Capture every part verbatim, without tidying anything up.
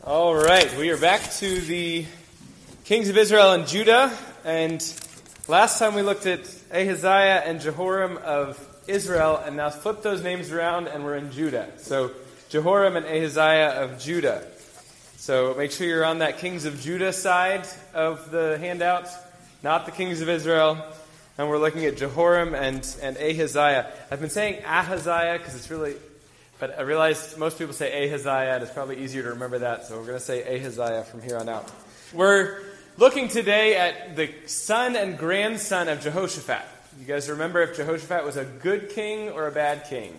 All right, we are back to the kings of Israel and Judah, and last time we looked at Ahaziah and Jehoram of Israel, and now flip those names around and we're in Judah. So Jehoram and Ahaziah of Judah. So make sure you're on that kings of Judah side of the handout, not the kings of Israel. And we're looking at Jehoram and, and Ahaziah. I've been saying Ahaziah because it's really... But I realized most people say Ahaziah, and it's probably easier to remember that, so we're going to say Ahaziah from here on out. We're looking today at the son and grandson of Jehoshaphat. You guys remember if Jehoshaphat was a good king or a bad king?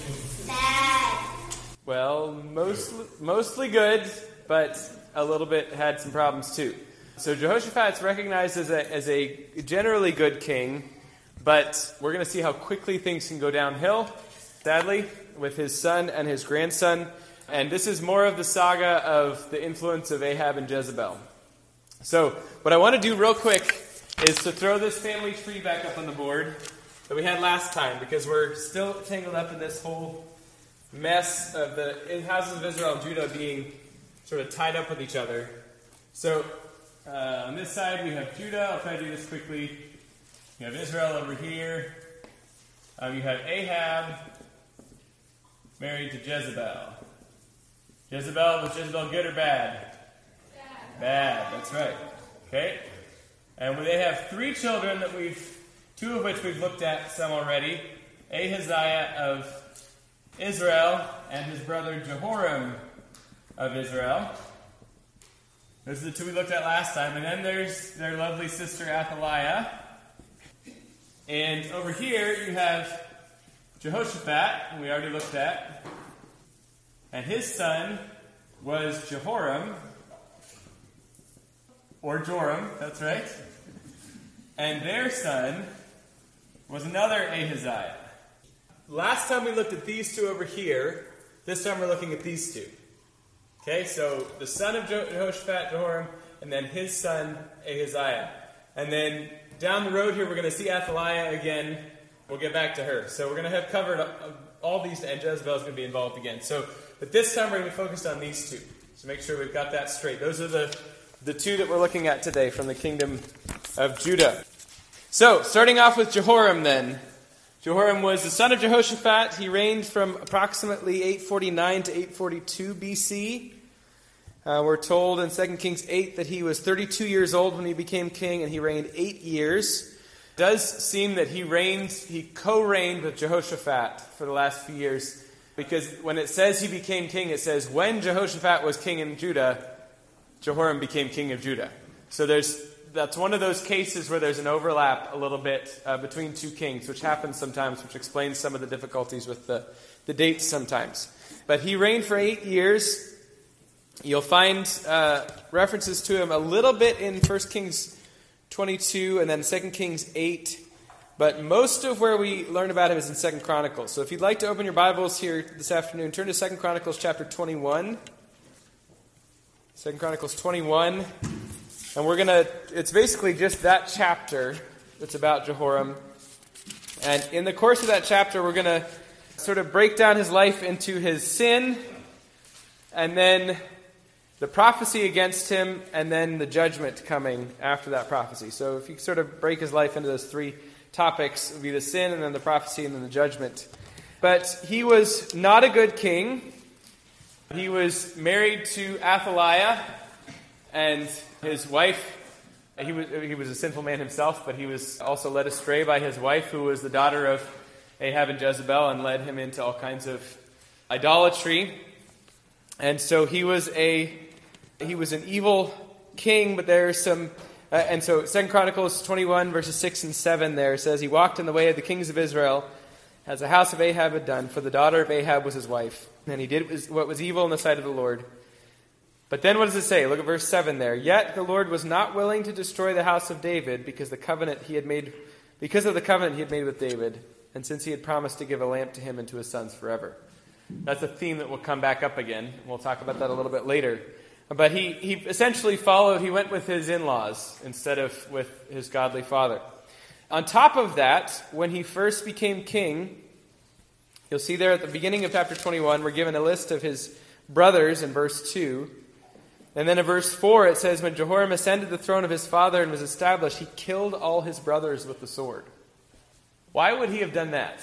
Bad. Well, mostly, mostly good, but a little bit had some problems too. So Jehoshaphat's recognized as a, as a generally good king, but we're going to see how quickly things can go downhill, sadly, with his son and his grandson. And this is more of the saga of the influence of Ahab and Jezebel. So what I want to do real quick is to throw this family tree back up on the board that we had last time, because we're still tangled up in this whole mess of the houses of Israel and Judah being sort of tied up with each other. So uh, on this side we have Judah. I'll try to do this quickly. You have Israel over here. Um, you have Ahab married to Jezebel. Jezebel, was Jezebel good or bad? Bad. Bad, that's right. Okay? And they have three children that we've, two of which we've looked at some already. Ahaziah of Israel and his brother Jehoram of Israel. Those are the two we looked at last time. And then there's their lovely sister Athaliah. And over here you have Jehoshaphat, who we already looked at, and his son was Jehoram, or Joram, that's right, and their son was another Ahaziah. Last time we looked at these two over here, this time we're looking at these two. Okay, so the son of Jehoshaphat, Jehoram, and then his son, Ahaziah. And then down the road here we're going to see Athaliah again. We'll get back to her. So we're going to have covered all these, and Jezebel is going to be involved again. So, but this time we're going to be focused on these two. So make sure we've got that straight. Those are the, the two that we're looking at today from the kingdom of Judah. So, starting off with Jehoram then. Jehoram was the son of Jehoshaphat. He reigned from approximately eight forty-nine to eight forty-two B C. Uh, we're told in Second Kings eight that he was thirty-two years old when he became king, and he reigned eight years. It does seem that he reigned, he co-reigned with Jehoshaphat for the last few years, because when it says he became king, it says when Jehoshaphat was king in Judah, Jehoram became king of Judah. So there's that's one of those cases where there's an overlap a little bit uh, between two kings, which happens sometimes, which explains some of the difficulties with the, the dates sometimes. But he reigned for eight years. You'll find uh, references to him a little bit in First Kings twenty-two and then Second Kings eight. But most of where we learn about him is in Second Chronicles. So if you'd like to open your Bibles here this afternoon, turn to Second Chronicles chapter twenty-one. Second Chronicles twenty-one. And we're going to, it's basically just that chapter that's about Jehoram. And in the course of that chapter, we're going to sort of break down his life into his sin, and then the prophecy against him, and then the judgment coming after that prophecy. So if you sort of break his life into those three topics, it would be the sin, and then the prophecy, and then the judgment. But he was not a good king. He was married to Athaliah, and his wife, he was, he was a sinful man himself, but he was also led astray by his wife, who was the daughter of Ahab and Jezebel, and led him into all kinds of idolatry. And so he was a he was an evil king, but there's some uh, and so Second Chronicles twenty-one verses six and seven there says he walked in the way of the kings of Israel, as the house of Ahab had done, for the daughter of Ahab was his wife, and he did what was evil in the sight of the Lord. But then what does it say? Look at verse seven there. Yet the Lord was not willing to destroy the house of David because the covenant he had made because of the covenant he had made with David, and since he had promised to give a lamp to him and to his sons forever. That's a theme that will come back up again. We'll talk about that a little bit later. But he, he essentially followed, he went with his in-laws instead of with his godly father. On top of that, when he first became king, you'll see there at the beginning of chapter twenty-one, we're given a list of his brothers in verse two. And then in verse four it says, when Jehoram ascended the throne of his father and was established, he killed all his brothers with the sword. Why would he have done that?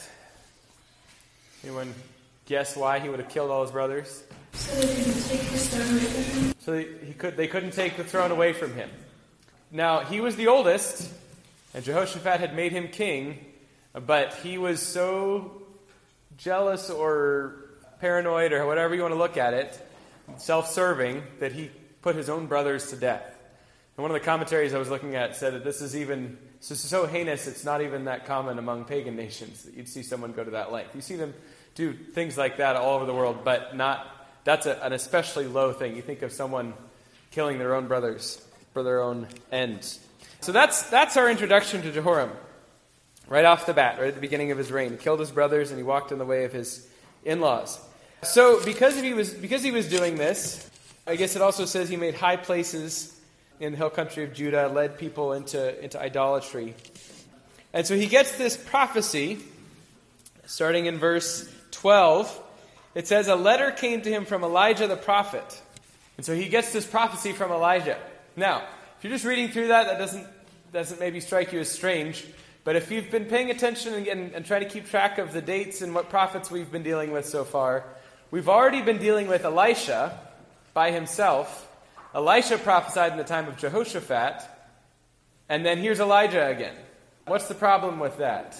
Anyone guess why he would have killed all his brothers? So they couldn't take the throne away from him. So he could, they couldn't take the throne away from him. Now, he was the oldest, and Jehoshaphat had made him king, but he was so jealous or paranoid or whatever you want to look at it, self-serving, that he put his own brothers to death. And one of the commentaries I was looking at said that this is even so, so heinous, it's not even that common among pagan nations that you'd see someone go to that length. You see them do things like that all over the world, but not that's a, an especially low thing. You think of someone killing their own brothers for their own ends. So that's that's our introduction to Jehoram. Right off the bat, right at the beginning of his reign. He killed his brothers and he walked in the way of his in-laws. So because he was because he was doing this, I guess it also says he made high places in the hill country of Judah, led people into, into idolatry. And so he gets this prophecy, starting in verse twelve. It says, a letter came to him from Elijah the prophet. And so he gets this prophecy from Elijah. Now, if you're just reading through that, that doesn't, doesn't maybe strike you as strange. But if you've been paying attention and, and, and trying to keep track of the dates and what prophets we've been dealing with so far, we've already been dealing with Elisha by himself. Elisha prophesied in the time of Jehoshaphat. And then here's Elijah again. What's the problem with that?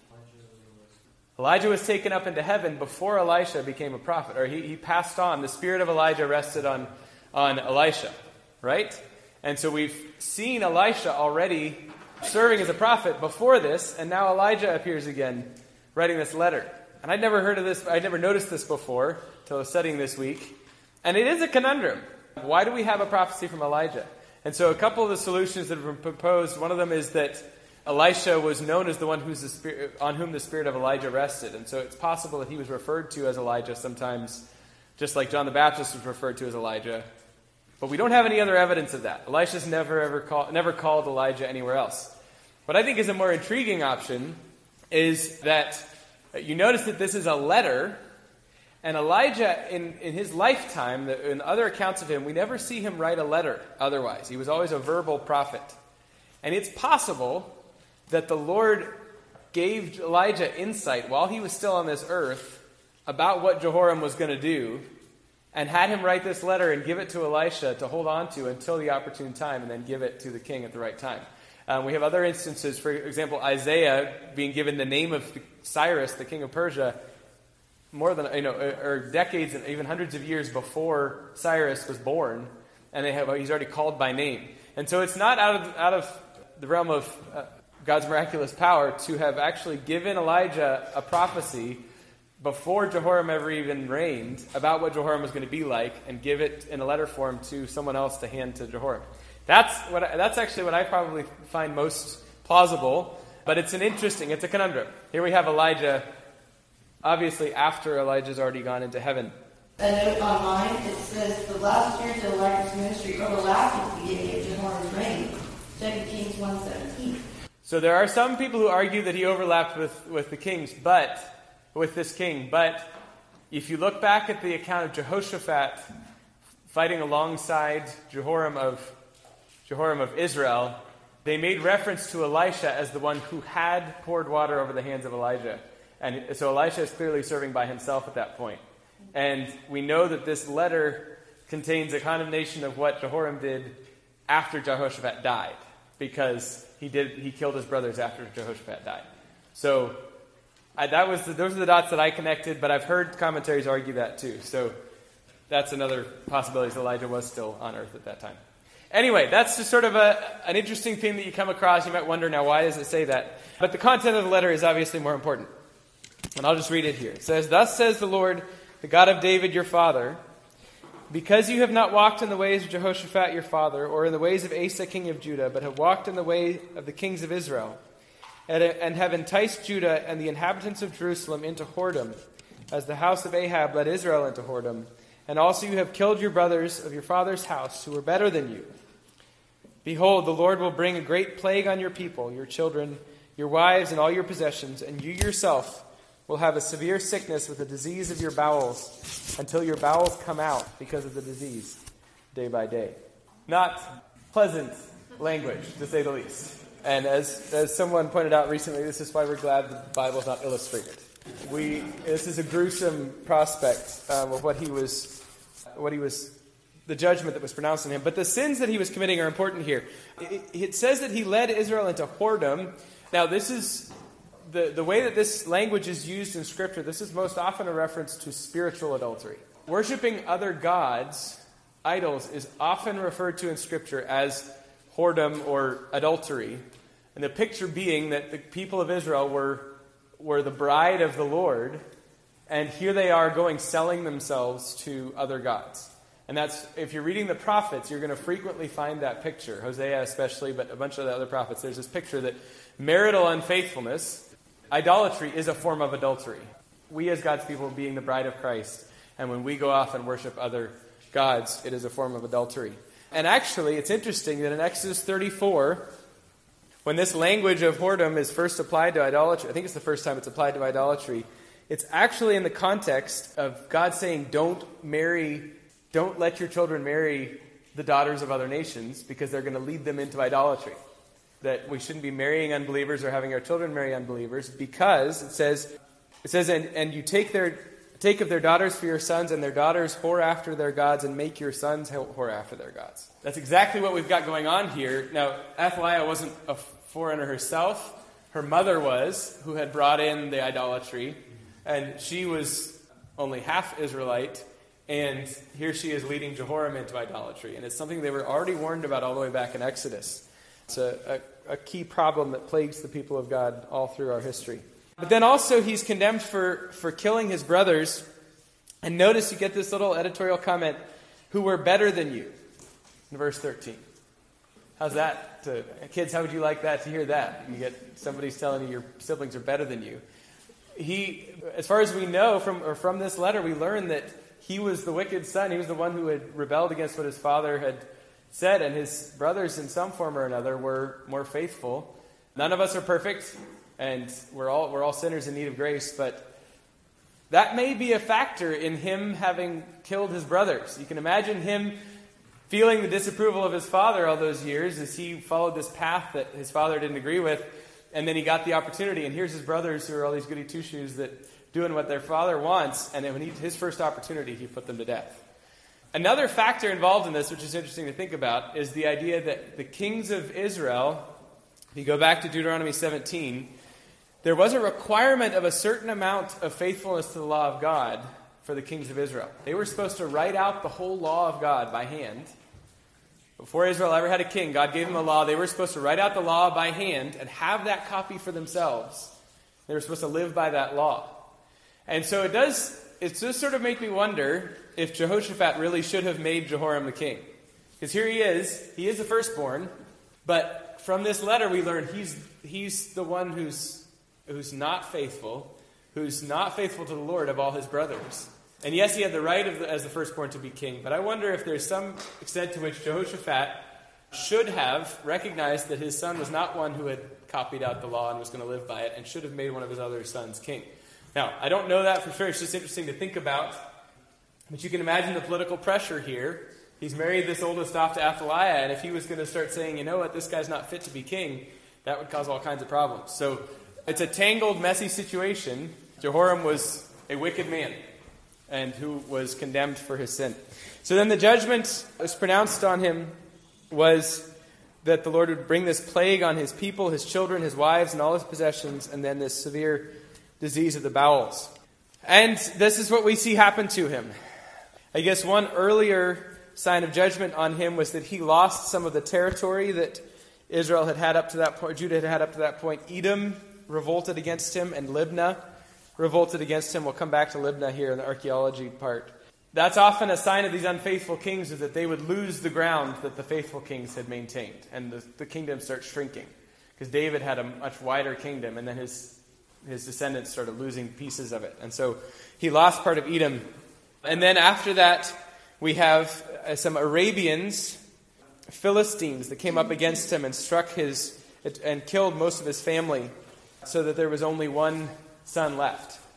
Elijah was taken up into heaven before Elisha became a prophet. Or he, he passed on. The spirit of Elijah rested on, on Elisha. Right? And so we've seen Elisha already serving as a prophet before this. And now Elijah appears again writing this letter. And I'd never heard of this. I'd never noticed this before until I was studying this week. And it is a conundrum. Why do we have a prophecy from Elijah? And so a couple of the solutions that have been proposed, one of them is that Elisha was known as the one who's the spirit, on whom the spirit of Elijah rested. And so it's possible that he was referred to as Elijah sometimes, just like John the Baptist was referred to as Elijah. But we don't have any other evidence of that. Elisha's never ever call, never called Elijah anywhere else. What I think is a more intriguing option is that you notice that this is a letter. And Elijah, in, in his lifetime, in other accounts of him, we never see him write a letter otherwise. He was always a verbal prophet. And it's possible that the Lord gave Elijah insight while he was still on this earth about what Jehoram was going to do, and had him write this letter and give it to Elisha to hold on to until the opportune time, and then give it to the king at the right time. Um, we have other instances, for example, Isaiah being given the name of Cyrus, the king of Persia, more than, you know, or decades and even hundreds of years before Cyrus was born, and they have he's already called by name. And so it's not out of out of the realm of uh, God's miraculous power to have actually given Elijah a prophecy before Jehoram ever even reigned about what Jehoram was going to be like, and give it in a letter form to someone else to hand to Jehoram. That's what I, that's actually what I probably find most plausible. But it's an interesting, it's a conundrum. Here we have Elijah. Obviously, after Elijah's already gone into heaven. A note online, it says the last years of Elijah's ministry overlapped with the beginning of Jehoram's reign. Second Kings one seventeen. So there are some people who argue that he overlapped with, with the kings, but with this king. But if you look back at the account of Jehoshaphat fighting alongside Jehoram of Jehoram of Israel, they made reference to Elisha as the one who had poured water over the hands of Elijah. And so Elisha is clearly serving by himself at that point. And we know that this letter contains a condemnation of what Jehoram did after Jehoshaphat died, because he did he killed his brothers after Jehoshaphat died. So I, that was the, those are the dots that I connected, but I've heard commentaries argue that too. So that's another possibility, that Elijah was still on earth at that time. Anyway, that's just sort of a, an interesting thing that you come across. You might wonder, now, why does it say that? But the content of the letter is obviously more important. And I'll just read it here. It says, "Thus says the Lord, the God of David your father, because you have not walked in the ways of Jehoshaphat your father, or in the ways of Asa king of Judah, but have walked in the way of the kings of Israel, and, and have enticed Judah and the inhabitants of Jerusalem into whoredom, as the house of Ahab led Israel into whoredom, and also you have killed your brothers of your father's house, who were better than you. Behold, the Lord will bring a great plague on your people, your children, your wives, and all your possessions, and you yourself will have a severe sickness with the disease of your bowels, until your bowels come out because of the disease. day by day. Not pleasant language, to say the least. And as as someone pointed out recently, this is why we're glad the Bible is not illustrated. We this is a gruesome prospect um, of what he was, what he was, the judgment that was pronounced on him. But the sins that he was committing are important here. It, it says that he led Israel into whoredom. Now, this is the the way that this language is used in Scripture. This is most often a reference to spiritual adultery. Worshipping other gods, idols, is often referred to in Scripture as whoredom or adultery. And the picture being that the people of Israel were, were the bride of the Lord, and here they are going selling themselves to other gods. And that's, if you're reading the prophets, you're going to frequently find that picture. Hosea especially, but a bunch of the other prophets. There's this picture that marital unfaithfulness, idolatry, is a form of adultery. We as God's people being the bride of Christ, and when we go off and worship other gods, it is a form of adultery. And actually, it's interesting that in Exodus thirty-four, when this language of whoredom is first applied to idolatry, I think it's the first time it's applied to idolatry, it's actually in the context of God saying, don't marry, don't let your children marry the daughters of other nations because they're going to lead them into idolatry. That we shouldn't be marrying unbelievers or having our children marry unbelievers because it says, it says, and, and you take their take of their daughters for your sons, and their daughters whore after their gods, and make your sons whore after their gods. That's exactly what we've got going on here. Now, Athaliah wasn't a foreigner herself. Her mother was, who had brought in the idolatry, and she was only half Israelite, and here she is leading Jehoram into idolatry. And it's something they were already warned about all the way back in Exodus. It's a, a, a key problem that plagues the people of God all through our history. But then also he's condemned for, for killing his brothers. And notice you get this little editorial comment, who were better than you, in verse thirteen. How's that? To, kids, how would you like that to hear that? You get somebody's telling you your siblings are better than you. He, as far as we know from or from this letter, we learn that he was the wicked son. He was the one who had rebelled against what his father had said. And his brothers, in some form or another, were more faithful. None of us are perfect. And we're all we're all sinners in need of grace, but that may be a factor in him having killed his brothers. You can imagine him feeling the disapproval of his father all those years as he followed this path that his father didn't agree with, and then he got the opportunity, and here's his brothers who are all these goody two-shoes that doing what their father wants, and then when he, his first opportunity, he put them to death. Another factor involved in this, which is interesting to think about, is the idea that the kings of Israel, if you go back to Deuteronomy seventeen, there was a requirement of a certain amount of faithfulness to the law of God for the kings of Israel. They were supposed to write out the whole law of God by hand. Before Israel ever had a king, God gave them the law. They were supposed to write out the law by hand and have that copy for themselves. They were supposed to live by that law. And so it does, it does sort of make me wonder if Jehoshaphat really should have made Jehoram the king. Because here he is, he is the firstborn, but from this letter we learn he's he's the one who's who's not faithful, who's not faithful to the Lord of all his brothers. And yes, he had the right of the, as the firstborn to be king, but I wonder if there's some extent to which Jehoshaphat should have recognized that his son was not one who had copied out the law and was going to live by it, and should have made one of his other sons king. Now, I don't know that for sure. It's just interesting to think about. But you can imagine the political pressure here. He's married this oldest off to Athaliah, and if he was going to start saying, you know what, this guy's not fit to be king, that would cause all kinds of problems. So it's a tangled, messy situation. Jehoram was a wicked man, and who was condemned for his sin. So then the judgment that was pronounced on him was that the Lord would bring this plague on his people, his children, his wives, and all his possessions, and then this severe disease of the bowels. And this is what we see happen to him. I guess one earlier sign of judgment on him was that he lost some of the territory that Israel had had up to that point, Judah had had up to that point. Edom revolted against him, and Libnah revolted against him. We'll come back to Libnah here in the archaeology part. That's often a sign of these unfaithful kings, is that they would lose the ground that the faithful kings had maintained, and the, the kingdom starts shrinking. Because David had a much wider kingdom, and then his his descendants started losing pieces of it. And so he lost part of Edom. And then after that, we have uh, some Arabians, Philistines, that came up against him and struck his, and killed most of his family, so that there was only one son left.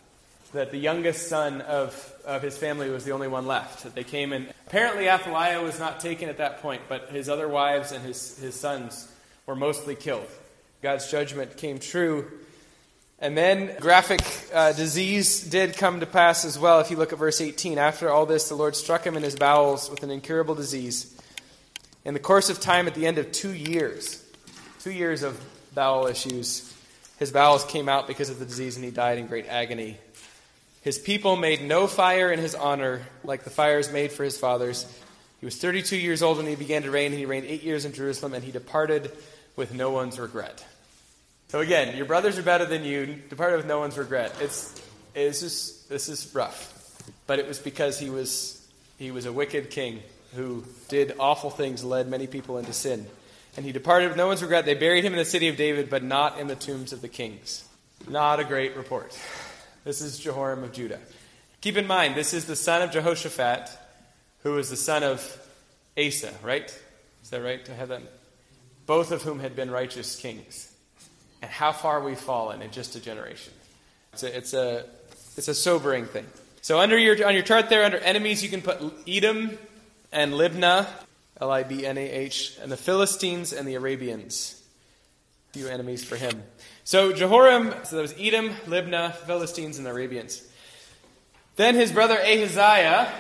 that the youngest son of, of his family was the only one left. That they came in. Apparently Athaliah was not taken at that point, but his other wives and his, his sons were mostly killed. God's judgment came true. And then graphic uh, disease did come to pass as well. If you look at verse eighteen, after all this, the Lord struck him in his bowels with an incurable disease. In the course of time, at the end of two years, two years of bowel issues, his bowels came out because of the disease, and he died in great agony. His people made no fire in his honor, like the fires made for his fathers. He was thirty-two years old when he began to reign, and he reigned eight years in Jerusalem, and he departed with no one's regret. So again, your brothers are better than you, departed with no one's regret. It's, it's just, this is rough. But it was because he was he was a wicked king who did awful things, led many people into sin. And he departed with no one's regret. They buried him in the city of David, but not in the tombs of the kings. Not a great report. This is Jehoram of Judah. Keep in mind, this is the son of Jehoshaphat, who was the son of Asa, right? Is that right? I have that. Both of whom had been righteous kings. And how far we've fallen in just a generation. It's a, it's a, it's a sobering thing. So under your on your chart there, under enemies, you can put Edom and Libnah, L I B N A H, and the Philistines and the Arabians. Few enemies for him. So Jehoram, so that was Edom, Libnah, Philistines, and the Arabians. Then his brother Ahaziah,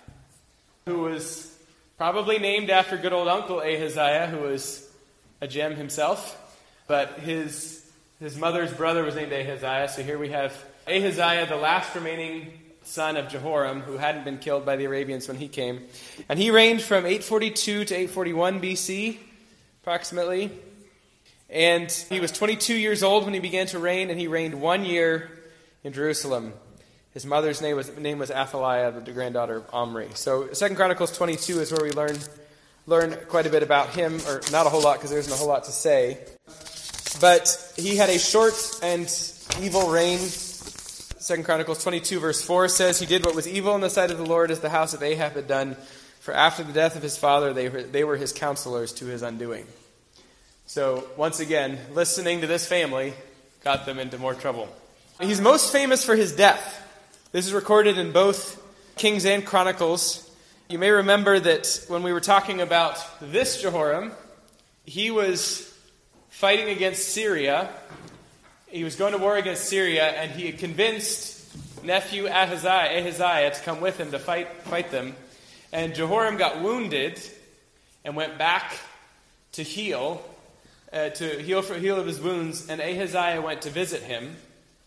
who was probably named after good old Uncle Ahaziah, who was a gem himself. But his his mother's brother was named Ahaziah. So here we have Ahaziah, the last remaining son of Jehoram, who hadn't been killed by the Arabians when he came. And he reigned from eight forty-two to eight forty-one B C, approximately. And he was twenty-two years old when he began to reign, and he reigned one year in Jerusalem. His mother's name was name was Athaliah, the granddaughter of Omri. So Second Chronicles twenty-two is where we learn learn quite a bit about him, or not a whole lot because there isn't a whole lot to say. But he had a short and evil reign. Second Chronicles twenty-two verse four says, he did what was evil in the sight of the Lord, as the house of Ahab had done. For after the death of his father, they were, they were his counselors to his undoing. So once again, listening to this family got them into more trouble. He's most famous for his death. This is recorded in both Kings and Chronicles. You may remember that when we were talking about this Jehoram, he was fighting against Syria. He was going to war against Syria, and he had convinced nephew Ahaziah, Ahaziah to come with him to fight fight them. And Jehoram got wounded and went back to heal, uh, to heal for heal of his wounds. And Ahaziah went to visit him.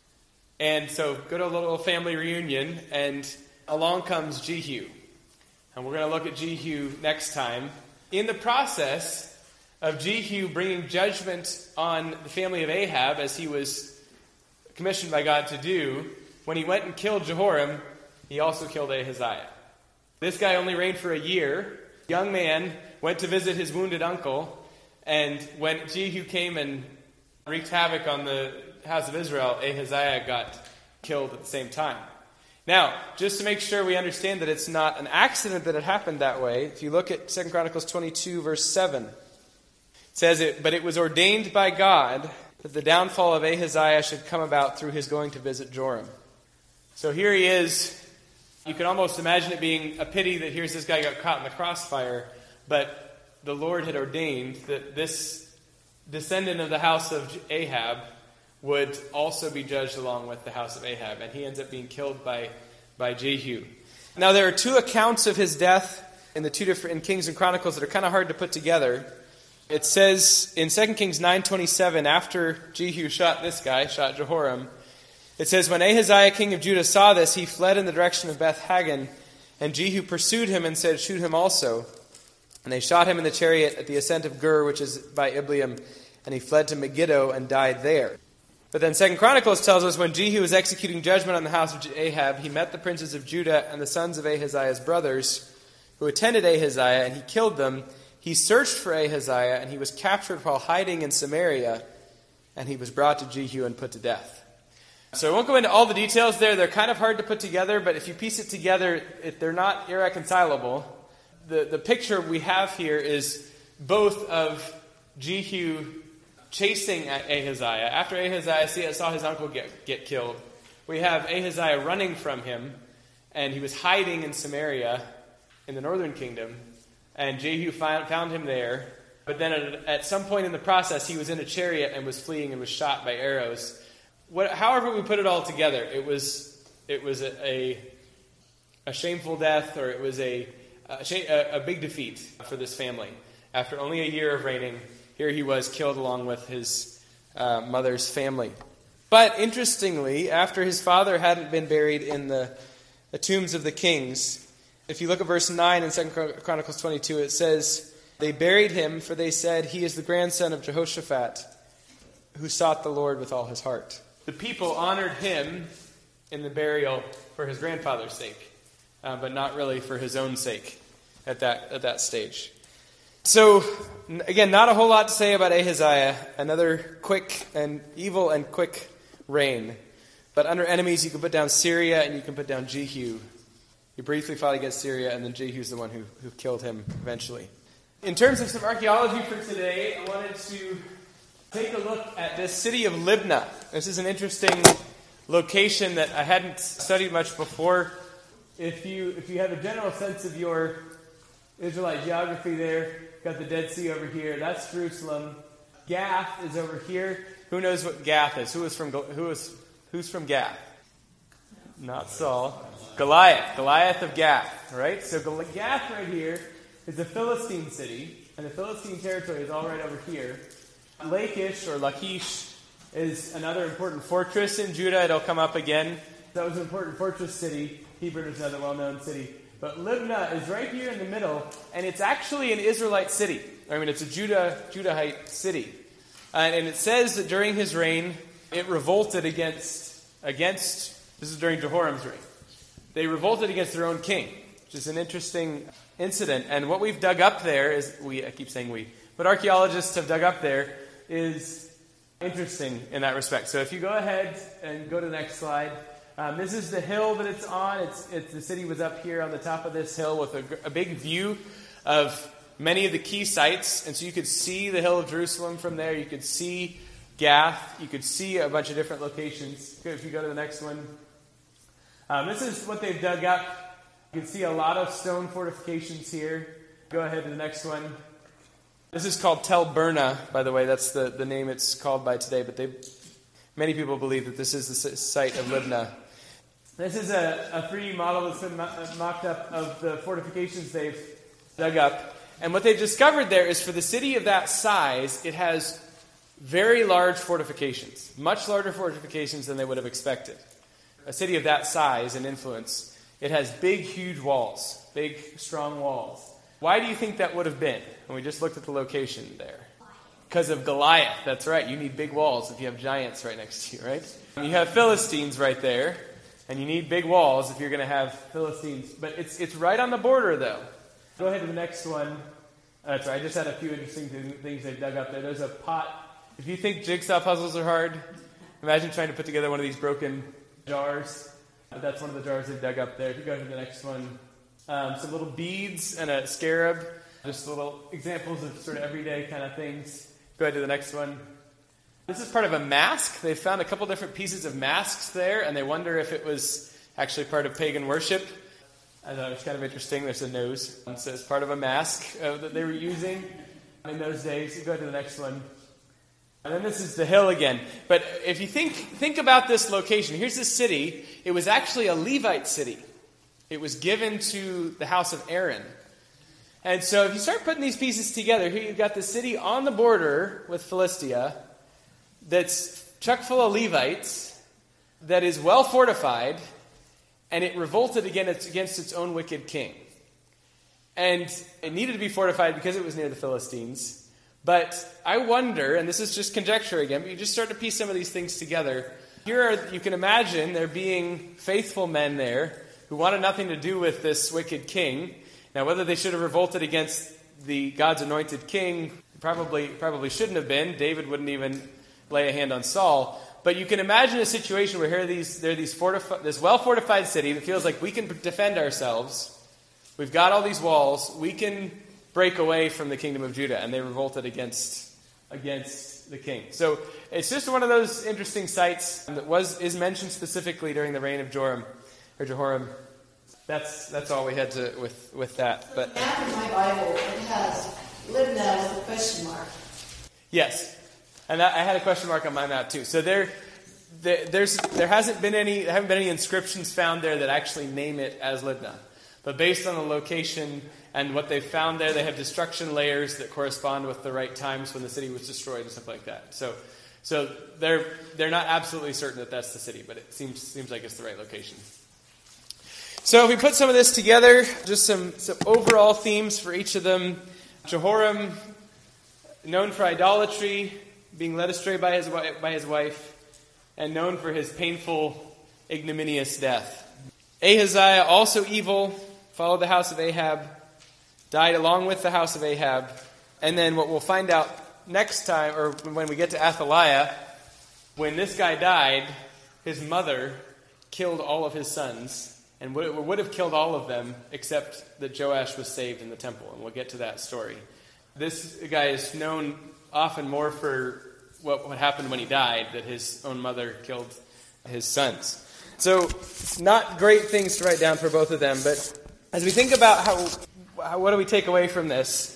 And so, good old little family reunion, and along comes Jehu. And we're going to look at Jehu next time. In the process of Jehu bringing judgment on the family of Ahab, as he was commissioned by God to do, when he went and killed Jehoram, he also killed Ahaziah. This guy only reigned for a year. Young man went to visit his wounded uncle, and when Jehu came and wreaked havoc on the house of Israel, Ahaziah got killed at the same time. Now, just to make sure we understand that it's not an accident that it happened that way, if you look at Second Chronicles twenty-two, verse seven, it says, it, but it was ordained by God that the downfall of Ahaziah should come about through his going to visit Joram. So here he is. You can almost imagine it being a pity that here's this guy got caught in the crossfire, but the Lord had ordained that this descendant of the house of Ahab would also be judged along with the house of Ahab, and he ends up being killed by, by Jehu. Now there are two accounts of his death in the two different in Kings and Chronicles that are kind of hard to put together. It says in Second Kings nine twenty-seven, after Jehu shot this guy, shot Jehoram, it says, when Ahaziah king of Judah saw this, he fled in the direction of Beth Hagan, and Jehu pursued him and said, shoot him also. And they shot him in the chariot at the ascent of Gur, which is by Ibleam, and he fled to Megiddo and died there. But then Second Chronicles tells us when Jehu was executing judgment on the house of Ahab, he met the princes of Judah and the sons of Ahaziah's brothers, who attended Ahaziah, and he killed them. He searched for Ahaziah, and he was captured while hiding in Samaria, and he was brought to Jehu and put to death. So I won't go into all the details there. They're kind of hard to put together, but if you piece it together, if they're not irreconcilable. The, the picture we have here is both of Jehu chasing Ahaziah. After Ahaziah saw his uncle get, get killed, we have Ahaziah running from him, and he was hiding in Samaria in the northern kingdom, and Jehu found, found him there. But then at, at some point in the process, he was in a chariot and was fleeing and was shot by arrows. What, however we put it all together, it was it was a, a, a shameful death, or it was a, a, a big defeat for this family. After only a year of reigning, here he was killed along with his uh, mother's family. But interestingly, after his father hadn't been buried in the, the tombs of the kings, if you look at verse nine in Second Chronicles twenty-two, it says, "They buried him, for they said, 'He is the grandson of Jehoshaphat, who sought the Lord with all his heart.'" The people honored him in the burial for his grandfather's sake, uh, but not really for his own sake at that at that stage. So, again, not a whole lot to say about Ahaziah. Another quick and evil and quick reign. But under enemies, you can put down Syria and you can put down Jehu. He briefly fought against Syria, and then Jehu's the one who, who killed him eventually. In terms of some archaeology for today, I wanted to take a look at this city of Libnah. This is an interesting location that I hadn't studied much before. If you if you have a general sense of your Israelite geography there, got the Dead Sea over here. That's Jerusalem. Gath is over here. Who knows what Gath is? Who is from who is who's from Gath? Not Saul. Goliath. Goliath of Gath. Right? So Gath right here is a Philistine city, and the Philistine territory is all right over here. Lachish or Lachish is another important fortress in Judah. It'll come up again. That was an important fortress city. Hebron is another well-known city. But Libnah is right here in the middle, and it's actually an Israelite city. I mean, it's a Judah Judahite city. Uh, and it says that during his reign, it revolted against, against, this is during Jehoram's reign. They revolted against their own king, which is an interesting incident. And what we've dug up there is, we I keep saying we, but archaeologists have dug up there, is interesting in that respect. So if you go ahead and go to the next slide. Um, this is the hill that it's on. It's, it's the city was up here on the top of this hill with a, a big view of many of the key sites. And so you could see the hill of Jerusalem from there. You could see Gath. You could see a bunch of different locations. If you go to the next one. Um, this is what they've dug up. You can see a lot of stone fortifications here. Go ahead to the next one. This is called Tel Burna, by the way. That's the, the name it's called by today. But they, many people believe that this is the site of Libnah. This is a, a three D model that's been mo- mocked up of the fortifications they've dug up. And what they've discovered there is for the city of that size, it has very large fortifications. Much larger fortifications than they would have expected. A city of that size and influence, it has big, huge walls. Big, strong walls. Why do you think that would have been? And we just looked at the location there. Because of Goliath. That's right. You need big walls if you have giants right next to you, right? And you have Philistines right there. And you need big walls if you're going to have Philistines. But it's it's right on the border, though. Go ahead to the next one. That's right. I just had a few interesting things they've dug up there. There's a pot. If you think jigsaw puzzles are hard, imagine trying to put together one of these broken jars. But that's one of the jars they've dug up there. If you go to the next one. Um, some little beads and a scarab. Just little examples of sort of everyday kind of things. Go ahead to the next one. This is part of a mask. They found a couple different pieces of masks there, and they wonder if it was actually part of pagan worship. I thought it was kind of interesting. There's a nose. It says part of a mask uh, that they were using in those days. You go to the next one. And then this is the hill again. But if you think think about this location, here's this city. It was actually a Levite city. It was given to the house of Aaron. And so if you start putting these pieces together, here you've got the city on the border with Philistia that's chock full of Levites, that is well fortified, and it revolted against, against its own wicked king. And it needed to be fortified because it was near the Philistines. But I wonder, and this is just conjecture again, but you just start to piece some of these things together. Here are, you can imagine there being faithful men there who wanted nothing to do with this wicked king. Now, whether they should have revolted against the God's anointed king, probably probably shouldn't have been. David wouldn't even lay a hand on Saul. But you can imagine a situation where here are these, there are these fortifi- this well-fortified city that feels like we can defend ourselves. We've got all these walls. We can break away from the kingdom of Judah. And they revolted against against the king. So it's just one of those interesting sites that was is mentioned specifically during the reign of Joram or Jehoram. That's that's all we had to with with that. But the map in my Bible, it has Libnah with a question mark. Yes, and that, I had a question mark on my map too. So there, there there's there hasn't been any there haven't been any inscriptions found there that actually name it as Libnah. But based on the location and what they've found there, they have destruction layers that correspond with the right times when the city was destroyed and stuff like that. So, so they're they're not absolutely certain that that's the city, but it seems seems like it's the right location. So if we put some of this together, just some, some overall themes for each of them. Jehoram, known for idolatry, being led astray by his by his wife, and known for his painful, ignominious death. Ahaziah, also evil, followed the house of Ahab, died along with the house of Ahab. And then what we'll find out next time, or when we get to Athaliah, when this guy died, his mother killed all of his sons, and would, would have killed all of them, except that Joash was saved in the temple. And we'll get to that story. This guy is known often more for what, what happened when he died, that his own mother killed his sons. So, not great things to write down for both of them, but as we think about how, how what do we take away from this?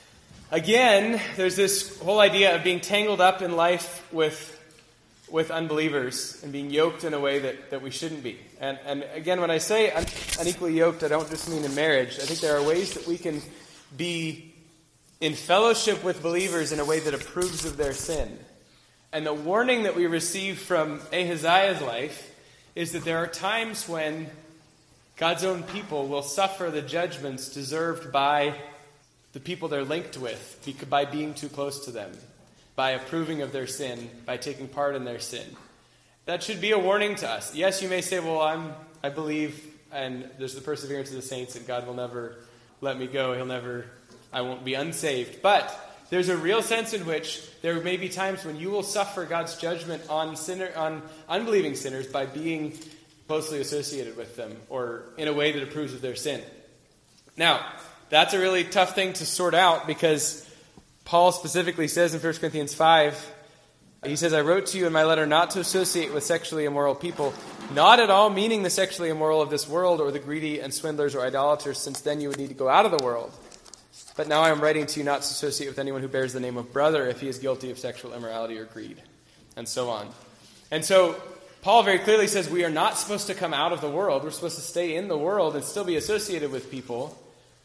Again, there's this whole idea of being tangled up in life with with unbelievers and being yoked in a way that, that we shouldn't be. And and again, when I say un, unequally yoked, I don't just mean in marriage. I think there are ways that we can be in fellowship with believers in a way that approves of their sin. And the warning that we receive from Ahaziah's life is that there are times when God's own people will suffer the judgments deserved by the people they're linked with, by being too close to them, by approving of their sin, by taking part in their sin. That should be a warning to us. Yes, you may say, well, I'm, I believe, and there's the perseverance of the saints, and God will never let me go. He'll never, I won't be unsaved. But there's a real sense in which there may be times when you will suffer God's judgment on sinner, on unbelieving sinners by being closely associated with them or in a way that approves of their sin. Now, that's a really tough thing to sort out because Paul specifically says in First Corinthians five, he says, I wrote to you in my letter not to associate with sexually immoral people, not at all meaning the sexually immoral of this world or the greedy and swindlers or idolaters, since then you would need to go out of the world. But now I am writing to you not to associate with anyone who bears the name of brother if he is guilty of sexual immorality or greed, and so on. And so Paul very clearly says we are not supposed to come out of the world. We're supposed to stay in the world and still be associated with people.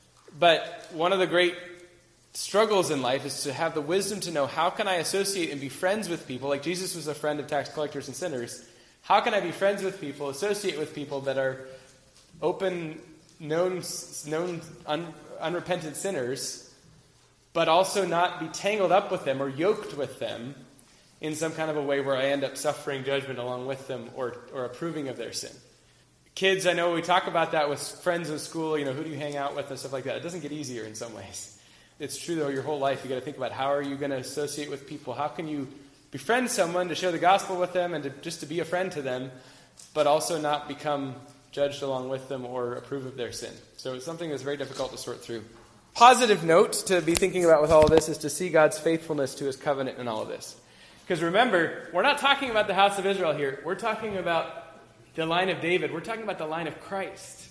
But one of the great struggles in life is to have the wisdom to know how can I associate and be friends with people, like Jesus was a friend of tax collectors and sinners. How can I be friends with people, associate with people that are open, known, known un, unrepentant sinners, but also not be tangled up with them or yoked with them in some kind of a way where I end up suffering judgment along with them or, or approving of their sin. Kids, I know we talk about that with friends in school, you know, who do you hang out with and stuff like that. It doesn't get easier in some ways. It's true, though, your whole life, you got to think about how are you going to associate with people? How can you befriend someone to share the gospel with them and to, just to be a friend to them, but also not become judged along with them or approve of their sin? So it's something that's very difficult to sort through. Positive note to be thinking about with all of this is to see God's faithfulness to his covenant in all of this. Because remember, we're not talking about the house of Israel here. We're talking about the line of David. We're talking about the line of Christ.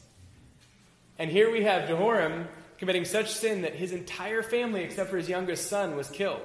And here we have Jehoram committing such sin that his entire family, except for his youngest son, was killed.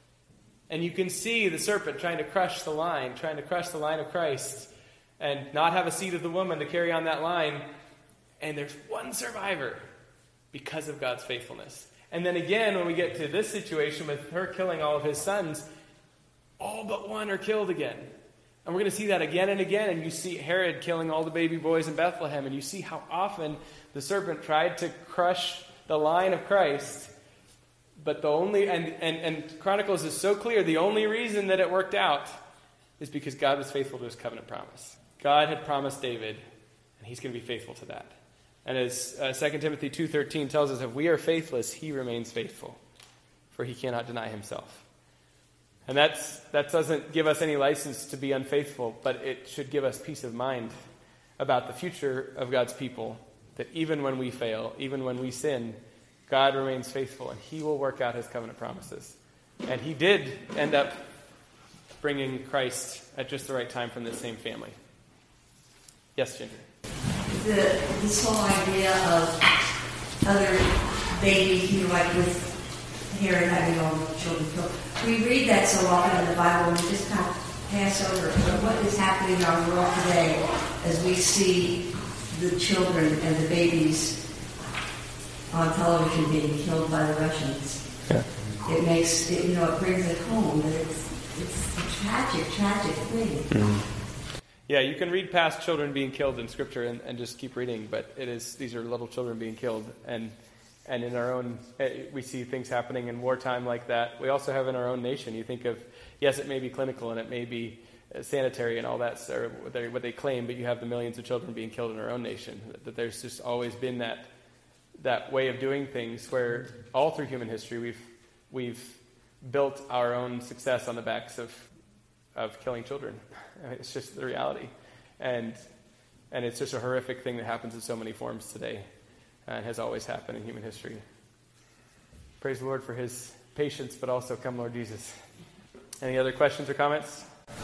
And you can see the serpent trying to crush the line, trying to crush the line of Christ, and not have a seed of the woman to carry on that line. And there's one survivor because of God's faithfulness. And then again, when we get to this situation with her killing all of his sons, all but one are killed again. And we're going to see that again and again. And you see Herod killing all the baby boys in Bethlehem. And you see how often the serpent tried to crush the line of Christ. But the only, and, and, and Chronicles is so clear, the only reason that it worked out is because God was faithful to his covenant promise. God had promised David, and he's going to be faithful to that. And as uh, Second Timothy two thirteen tells us, if we are faithless, he remains faithful, for he cannot deny himself. And that's, that doesn't give us any license to be unfaithful, but it should give us peace of mind about the future of God's people, that even when we fail, even when we sin, God remains faithful, and he will work out his covenant promises. And he did end up bringing Christ at just the right time from this same family. Yes, Ginger? The, this whole idea of other babies, you know, like with Herod having all the children killed. We read that so often in the Bible, and we just kind of pass over what is happening in our world today as we see the children and the babies on television being killed by the Russians. Yeah. It makes, it, you know, it brings it home that it's, it's a tragic, tragic thing. Mm-hmm. Yeah, you can read past children being killed in Scripture and, and just keep reading, but it is these are little children being killed, and and in our own, we see things happening in wartime like that. We also have in our own nation. You think of, yes, it may be clinical and it may be sanitary and all that, or what they, what they claim, but you have the millions of children being killed in our own nation. That there's just always been that that way of doing things where all through human history we've we've built our own success on the backs of of killing children. It's just the reality. And and it's just a horrific thing that happens in so many forms today and has always happened in human history. Praise the Lord for his patience, but also come Lord Jesus. Any other questions or comments?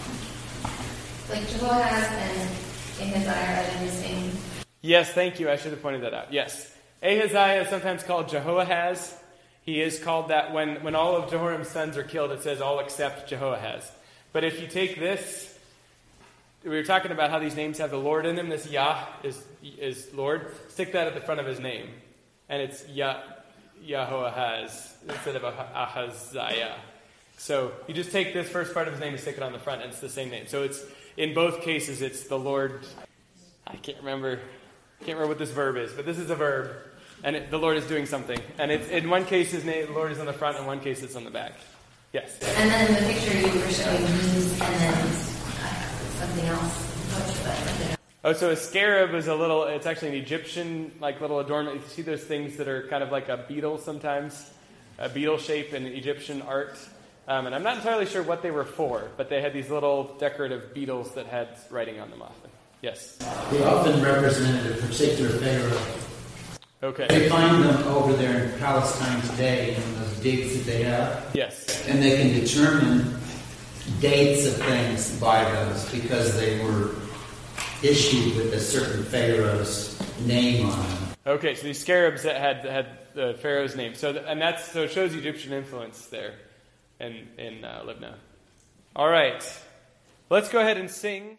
Like Jehoahaz and Ahaziah are the same. Yes, thank you. I should have pointed that out. Yes. Ahaziah is sometimes called Jehoahaz. He is called that when, when all of Jehoram's sons are killed, it says all except Jehoahaz. But if you take this, we were talking about how these names have the Lord in them. This Yah is is Lord. Stick that at the front of his name. And it's Yah, Yahoahaz instead of Ahaziah. So you just take this first part of his name and stick it on the front, and it's the same name. So it's in both cases, it's the Lord. I can't remember, can't remember what this verb is, but this is a verb, and it, the Lord is doing something. And it's, in one case, his name, the Lord is on the front, and in one case, it's on the back. Yes. And then in the picture you were showing bees and then uh, something else. Oh, so a scarab is a little, it's actually an Egyptian, like little adornment. You see those things that are kind of like a beetle sometimes, a beetle shape in Egyptian art. Um, and I'm not entirely sure what they were for, but they had these little decorative beetles that had writing on them often. Yes? They often represented a particular pharaoh. Okay. They find them over there in Palestine today in those digs that they have. Yes. And they can determine dates of things by those because they were issued with a certain pharaoh's name on them. Okay, so these scarabs that had had the pharaoh's name. So and that's so it shows Egyptian influence there in in uh, Libna. All right, let's go ahead and sing.